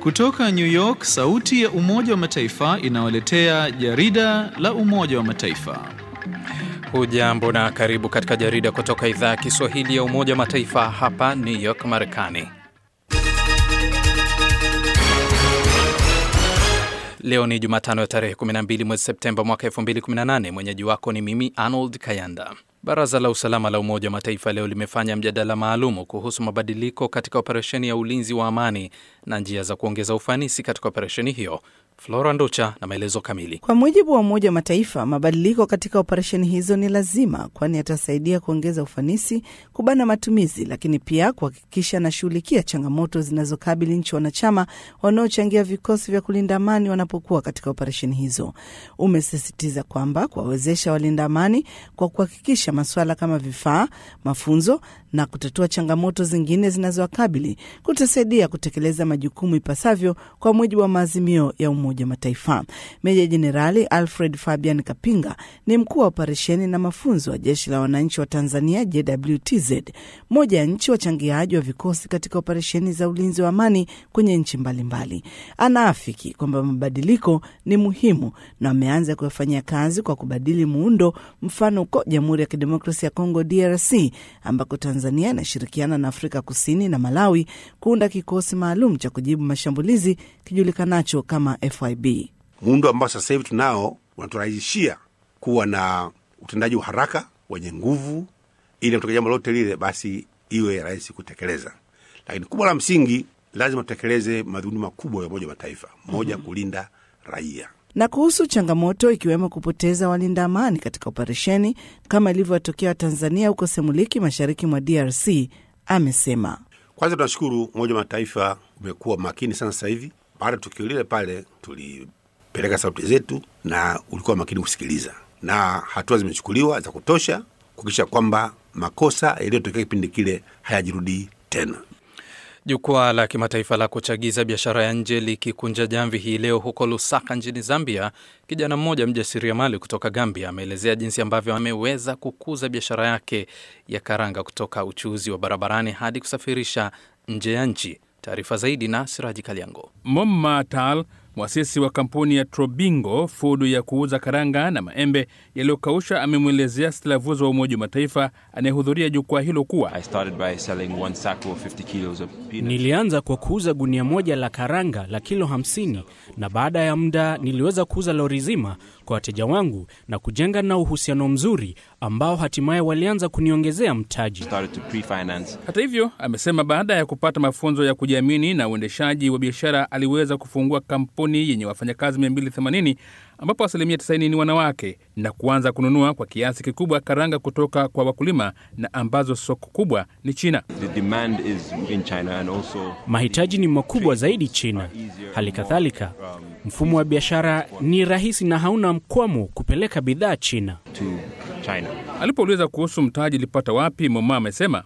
Kutoka New York, sauti ya Umoja wa Mataifa inawaletea jarida la Umoja wa Mataifa. Hujambo na karibu katika jarida kutoka idhaa ya Kiswahili ya Umoja wa Mataifa hapa New York, Marekani. Leo ni Jumatano ya tarehe 12 mwezi Septemba mwaka 2018. Mwenyeji wako ni mimi Arnold Kayanda. Baraza la Usalama la Umoja wa Mataifa leo limefanya mjadala maalumu kuhusu mabadiliko katika operesheni ya ulinzi wa amani na njia za kuongeza ufanisi katika operesheni hiyo. Flora Ndocha na maelezo kamili. Kwa mujibu wa Umoja wa Mataifa, mabadiliko katika operesheni hizo ni lazima, kwani yatasaidia kuongeza ufanisi, kubana matumizi, lakini pia kuhakikisha na shughulikia changamoto zinazokabili nchi wanachama wanaochangia vikosi vya kulinda amani wanapokuwa katika operesheni hizo. Umesisitiza kwamba kuwawezesha walinda amani kwa kuhakikisha masuala kama vifaa, mafunzo na kutatua changamoto zingine zinazowakabili kutasaidia kutekeleza majukumu ipasavyo kwa mujibu wa maazimio ya Umoja wa Mataifa. Meja Jenerali Alfred Fabian Kapinga ni mkuu wa operesheni na mafunzo wa Jeshi la Wananchi wa Tanzania JWTZ, moja ya nchi wachangiaji wa vikosi katika operesheni za ulinzi wa amani kwenye nchi mbalimbali. Anaafiki kwamba mabadiliko ni muhimu na ameanza kuyafanyia kazi kwa kubadili muundo, mfano uko Jamhuri ya Kidemokrasia ya Kongo DRC ambako Tanzania inashirikiana na Afrika Kusini na Malawi kuunda kikosi maalum cha kujibu mashambulizi kijulikanacho kama FIB. Muundo ambao sasa hivi tunao unaturahisishia kuwa na utendaji wa haraka wenye nguvu, ili kutoka jambo lote lile basi iwe rahisi kutekeleza. Lakini kubwa la msingi, lazima tutekeleze madhumuni makubwa ya Umoja wa Mataifa. Moja, kulinda raia. Na kuhusu changamoto ikiwemo kupoteza walinda amani katika operesheni kama ilivyotokea Tanzania huko Semuliki mashariki mwa DRC, amesema kwanza tunashukuru Umoja wa Mataifa umekuwa makini sana sasa hivi. Baada tukio lile pale tulipeleka sauti zetu na ulikuwa makini kusikiliza, na hatua zimechukuliwa za kutosha kuhakikisha kwamba makosa yaliyotokea kipindi kile hayajirudi tena. Jukwaa la kimataifa la kuchagiza biashara ya nje likikunja jamvi hii leo huko Lusaka nchini Zambia, kijana mmoja mjasiriamali kutoka Gambia ameelezea jinsi ambavyo ameweza kukuza biashara yake ya karanga kutoka uchuuzi wa barabarani hadi kusafirisha nje ya nchi. Taarifa zaidi na Siraji Kaliango. Momma Tal, mwasisi wa kampuni ya Trobingo Food ya kuuza karanga na maembe yaliyokausha, amemwelezea Stelavuzo wa Umoja wa Mataifa anayehudhuria jukwaa hilo kuwa nilianza kwa kuuza gunia moja la karanga la kilo 50 na baada ya muda niliweza kuuza lori zima kwa wateja wangu na kujenga na uhusiano mzuri ambao hatimaye walianza kuniongezea mtaji. Hata hivyo, amesema baada ya kupata mafunzo ya kujiamini na uendeshaji wa biashara aliweza kufungua kampuni yenye wafanyakazi 280 ambapo 90% ni wanawake na kuanza kununua kwa kiasi kikubwa karanga kutoka kwa wakulima na ambazo soko kubwa ni China. Mahitaji ni makubwa zaidi China. Hali kadhalika, mfumo wa biashara ni rahisi na hauna mkwamo kupeleka bidhaa China. Alipouliza kuhusu mtaji lipata wapi, Moma amesema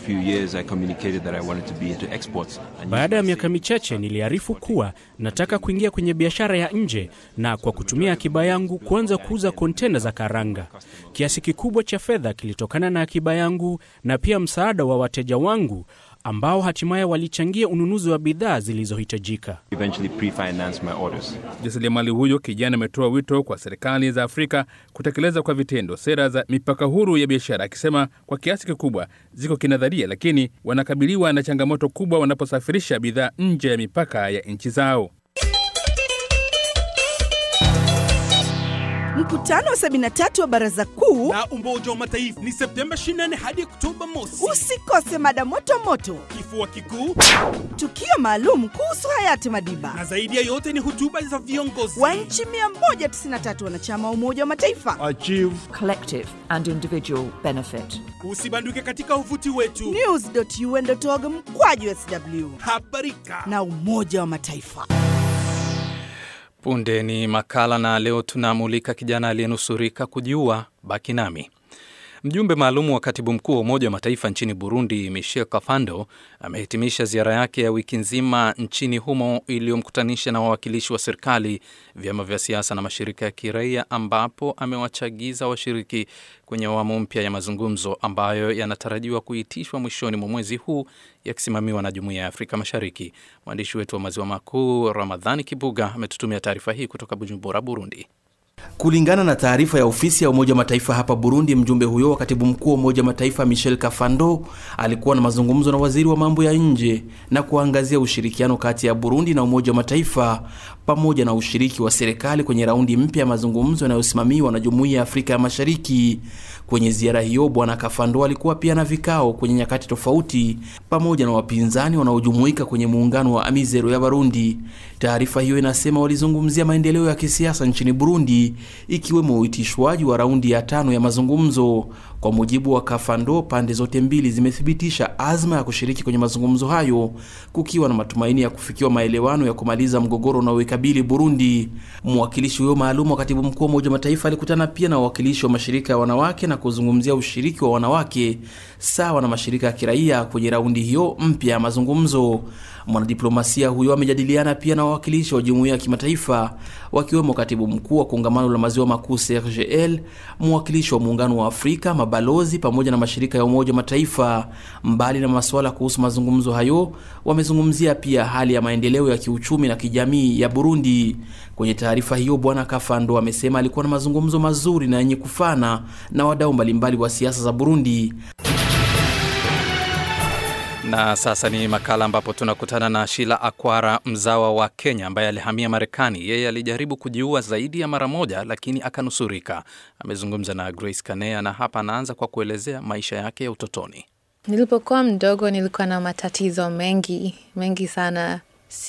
baada ya miaka michache niliarifu kuwa nataka kuingia kwenye biashara ya nje na kwa kutumia akiba yangu kuanza kuuza kontena za karanga. Kiasi kikubwa cha fedha kilitokana na akiba yangu na pia msaada wa wateja wangu ambao hatimaye walichangia ununuzi wa bidhaa zilizohitajika. Jasiriamali huyo kijana ametoa wito kwa serikali za Afrika kutekeleza kwa vitendo sera za mipaka huru ya biashara, akisema kwa kiasi kikubwa ziko kinadharia, lakini wanakabiliwa na changamoto kubwa wanaposafirisha bidhaa nje ya mipaka ya nchi zao. Mkutano wa 73 wa Baraza Kuu la Umoja wa Mataifa ni Septemba 24 hadi Oktoba mosi. Usikose mada moto moto, kifua kikuu, tukio maalum kuhusu hayati Madiba, na zaidi ya yote ni hotuba za viongozi wa nchi 193 wanachama wa Umoja wa Mataifa. Achieve collective and individual benefit. Usibanduke katika uvuti wetu news.un.org/sw. Habarika na Umoja wa Mataifa. Punde ni makala na leo tunamulika kijana aliyenusurika kujiua. Baki nami. Mjumbe maalum wa katibu mkuu wa Umoja wa Mataifa nchini Burundi, Michel Kafando, amehitimisha ziara yake ya wiki nzima nchini humo iliyomkutanisha na wawakilishi wa serikali, vyama vya siasa na mashirika ya kiraia, ambapo amewachagiza washiriki kwenye awamu mpya ya mazungumzo ambayo yanatarajiwa kuitishwa mwishoni mwa mwezi huu, yakisimamiwa na Jumuiya ya Afrika Mashariki. Mwandishi wetu wa Maziwa Makuu Ramadhani Kibuga ametutumia taarifa hii kutoka Bujumbura, Burundi. Kulingana na taarifa ya ofisi ya Umoja wa Mataifa hapa Burundi, mjumbe huyo wa katibu mkuu wa Umoja wa Mataifa Michel Kafando alikuwa na mazungumzo na waziri wa mambo ya nje na kuangazia ushirikiano kati ya Burundi na Umoja wa Mataifa pamoja na ushiriki wa serikali kwenye raundi mpya ya mazungumzo yanayosimamiwa na Jumuiya ya Afrika ya Mashariki. Kwenye ziara hiyo, Bwana Kafando alikuwa pia na vikao kwenye nyakati tofauti pamoja na wapinzani wanaojumuika kwenye muungano wa Amizero ya Burundi. Taarifa hiyo inasema walizungumzia maendeleo ya kisiasa nchini Burundi, ikiwemo uitishwaji wa raundi ya 5 ya mazungumzo. Kwa mujibu wa Kafando, pande zote mbili zimethibitisha azma ya kushiriki kwenye mazungumzo hayo, kukiwa na matumaini ya kufikiwa maelewano ya kumaliza mgogoro unaoikabili Burundi. Mwakilishi huyo maalum wa katibu mkuu wa Umoja wa Mataifa alikutana pia na wawakilishi wa mashirika ya wanawake na kuzungumzia ushiriki wa wanawake sawa na mashirika ya kiraia kwenye raundi hiyo mpya ya mazungumzo. Mwanadiplomasia huyo amejadiliana pia na wawakilishi wa jumuiya ya kimataifa, wakiwemo katibu mkuu wa kongamano la maziwa makuu CIRGL, mwakilishi wa muungano wa Afrika, mabalozi pamoja na mashirika ya Umoja wa Mataifa. Mbali na masuala kuhusu mazungumzo hayo, wamezungumzia pia hali ya maendeleo ya kiuchumi na kijamii ya Burundi. Kwenye taarifa hiyo, Bwana Kafando amesema alikuwa na mazungumzo mazuri na yenye kufana na wadau mbalimbali wa siasa za Burundi. Na sasa ni makala ambapo tunakutana na Sheila Akwara, mzawa wa Kenya ambaye alihamia Marekani. Yeye alijaribu kujiua zaidi ya mara moja lakini akanusurika. Amezungumza na Grace Kanea na hapa anaanza kwa kuelezea maisha yake ya utotoni. Nilipokuwa mdogo nilikuwa na matatizo mengi sana.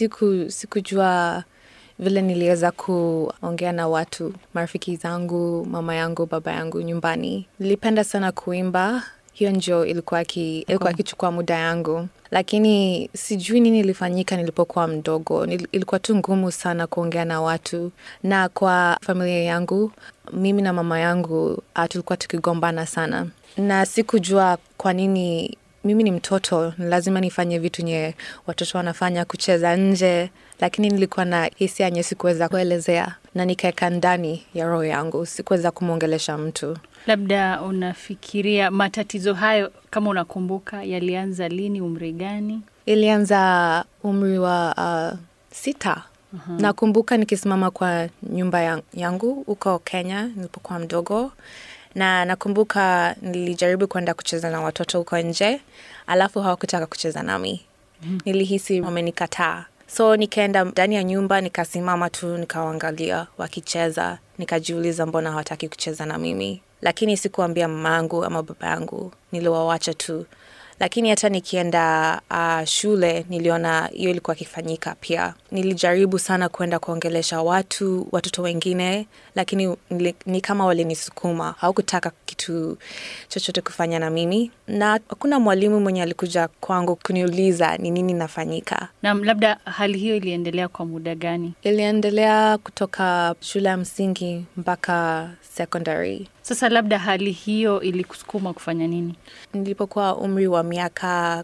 Sikujua vile niliweza kuongea na watu, marafiki zangu, mama yangu, baba yangu nyumbani. Nilipenda sana kuimba. Hiyo ndio ilikuwa kichukua muda yangu. Lakini sijui nini ilifanyika nilipokuwa mdogo. Ilikuwa tu ngumu sana kuongea na watu. Na kwa familia yangu, mimi na mama yangu tulikuwa tukigombana sana. Na sikujua kwa nini. Mimi ni mtoto, lazima nifanye vitu nye watoto wanafanya, kucheza nje. Lakini nilikuwa na hisia yenye sikuweza kuelezea na nikaeka ndani ya roho yangu, sikuweza kumwongelesha mtu. Labda unafikiria matatizo hayo, kama unakumbuka, yalianza lini, umri gani? Ilianza umri wa 6. Nakumbuka nikisimama kwa nyumba yangu huko Kenya nilipokuwa mdogo. Na nakumbuka nilijaribu kwenda kucheza na watoto huko nje, alafu hawakutaka kucheza nami. Nilihisi wamenikataa. So nikaenda ndani ya nyumba, nikasimama tu, nikawaangalia wakicheza, nikajiuliza mbona hawataki kucheza na mimi. Lakini sikuambia mama yangu ama baba yangu, niliwaacha tu. Lakini hata nikienda shule niliona hiyo ilikuwa kifanyika pia. Nilijaribu sana kwenda kuongelesha watoto wengine, lakini ni kama walinisukuma. Hawakutaka kitu chochote kufanya na mimi. Na hakuna mwalimu mwenye alikuja kwangu kuniuliza ni nini nafanyika. Na labda hali hiyo iliendelea kwa muda gani? Iliendelea kutoka shule ya msingi mpaka secondary. Sasa labda hali hiyo ilikusukuma kufanya nini? Nilipokuwa umri wa miaka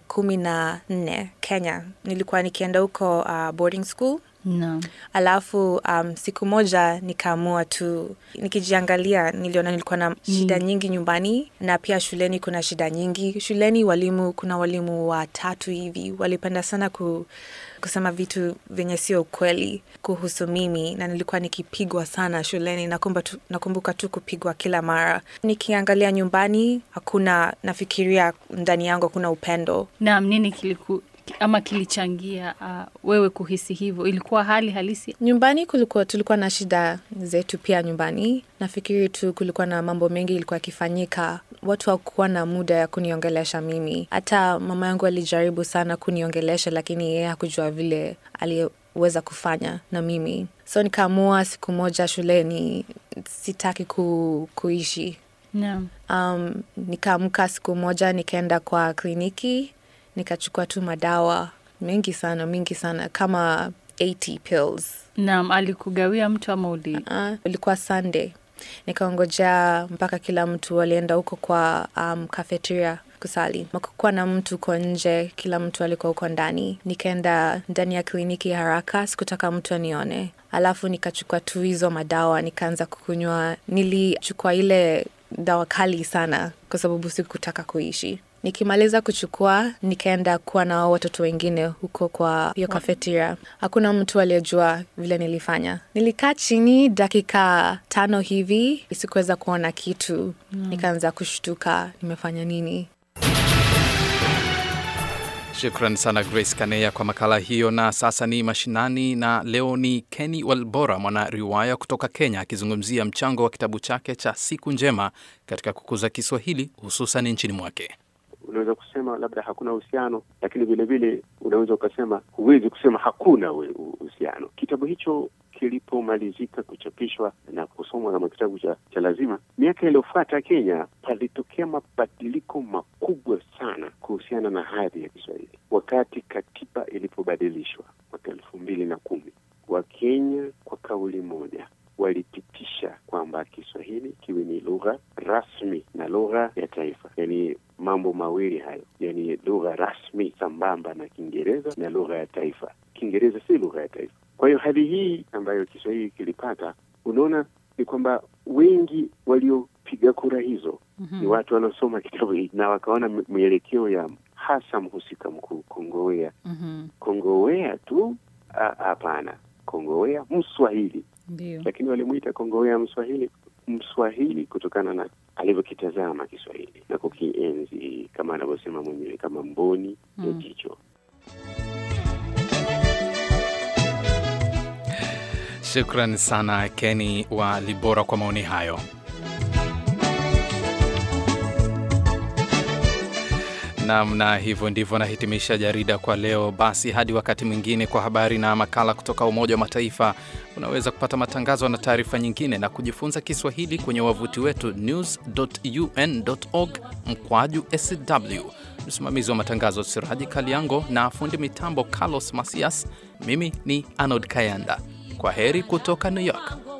14 Kenya, nilikuwa nikienda huko boarding school. No. Alafu siku moja nikaamua tu, nikijiangalia niliona nilikuwa na shida nyingi nyumbani na pia shuleni kuna shida nyingi. Shuleni kuna walimu 3 hivi, walipenda sana kusema vitu venye sio ukweli kuhusu mimi na nilikuwa nikipigwa sana shuleni. Nakumbuka tu kupigwa kila mara. Nikiangalia nyumbani nafikiria ndani yangu kuna upendo. Naam, nini kilichangia wewe kuhisi hivyo? Ilikuwa hali halisi? Nyumbani tulikuwa na shida zetu pia nyumbani. Nafikiri tu kulikuwa na mambo mengi ilikuwa kifanyika. Watu hawakuwa na muda ya kuniongelesha mimi. Hata mama yangu alijaribu sana kuniongelesha, lakini yeye hakujua vile aliweza kufanya na mimi. So nikaamua siku moja shuleni sitaki kuishi. Naam. Nikaamka siku moja nikaenda kwa kliniki. Nikachukua tu madawa mingi sana kama 80 pills. Naam, alikugawia mtu ama ilikuwa Sunday. Nikaongojea mpaka kila mtu walienda huko kwa cafeteria kusali. Hakukuwa na mtu kwa nje, kila mtu alikuwa huko ndani. Nikaenda ndani ya kliniki haraka, sikutaka mtu anione. Alafu nikachukua tu hizo madawa, nikaanza kukunywa. Nilichukua ile dawa kali sana kwa sababu sikutaka kuishi. Nikimaliza kuchukua, nikaenda kuwa na watoto wengine huko kwa hiyo cafeteria. Hakuna mtu aliyejua vile nilifanya. Nilikaa chini dakika 5 hivi, sikuweza kuona kitu. Nikaanza kushtuka, nimefanya nini? Shukran sana Grace Kaneya kwa makala hiyo. Na sasa ni mashinani, na leo ni Kenny Walbora, mwana riwaya kutoka Kenya, akizungumzia mchango wa kitabu chake cha Siku Njema katika kukuza Kiswahili hususan nchini mwake. Unaweza kusema labda hakuna uhusiano, lakini vile vile unaweza ukasema huwezi kusema hakuna uhusiano. Kitabu hicho kilipomalizika kuchapishwa na kusomwa kama kitabu cha lazima, miaka iliyofuata Kenya palitokea mabadiliko makubwa sana kuhusiana na hadhi ya Kiswahili. Wakati katiba ilipobadilishwa mwaka 2010, Wakenya kwa kauli moja walipitisha kwamba Kiswahili kiwe ni lugha rasmi na lugha ya taifa. Yani mambo mawili hayo, yani lugha rasmi sambamba na Kiingereza na lugha ya taifa. Kiingereza si lugha ya taifa. Kwa hiyo hali hii ambayo Kiswahili kilipata, unaona ni kwamba wengi waliopiga kura hizo ni watu waliosoma kitabu hiki na wakaona mielekeo ya hasa mhusika mkuu Kongowea. Kongowea tu hapana, Kongowea Mswahili. Ndiyo. Lakini walimuita Kongowea Mswahili kutokana na alivyokitazama Kiswahili na kukienzi, kama anavyosema mwenyewe, kama mboni ya jicho. Shukran sana Kenny Walibora kwa maoni hayo. Na hivyo ndivyo nahitimisha jarida kwa leo. Basi hadi wakati mwingine kwa habari na makala kutoka Umoja wa Mataifa. Unaweza kupata matangazo na taarifa nyingine na kujifunza Kiswahili kwenye wavuti wetu news.un.org/sw. Msimamizi wa matangazo Siraji Kaliango na fundi mitambo Carlos Masias. Mimi ni Arnold Kayanda. Kwa heri kutoka New York.